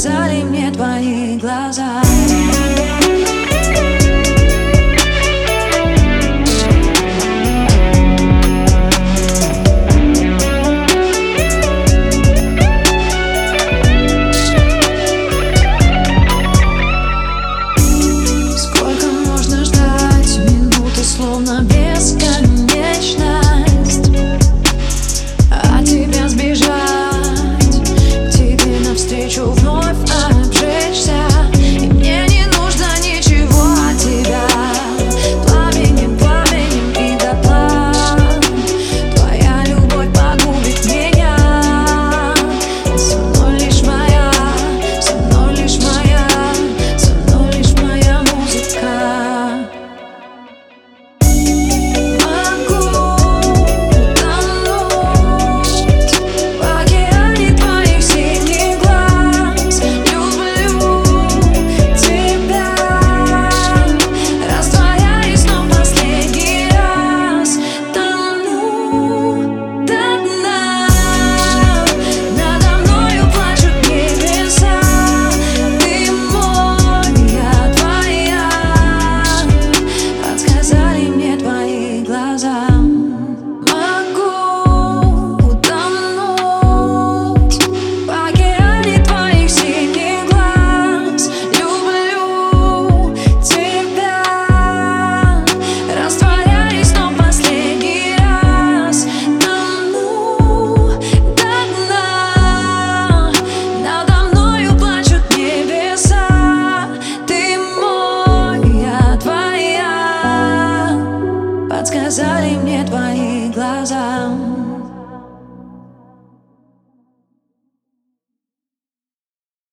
подсказали мне твои глаза. Сколько можно ждать? Минуты словно бесконечность. От тебя сбежать, к тебе навстречу вновь обжечься. И мне не нужно ничего от тебя. Пламенем, пламенем и дотла. Твоя любовь погубит меня. Со мной лишь моя, со мной лишь моя, со мной лишь моя музыка. Подсказали мне твои глаза.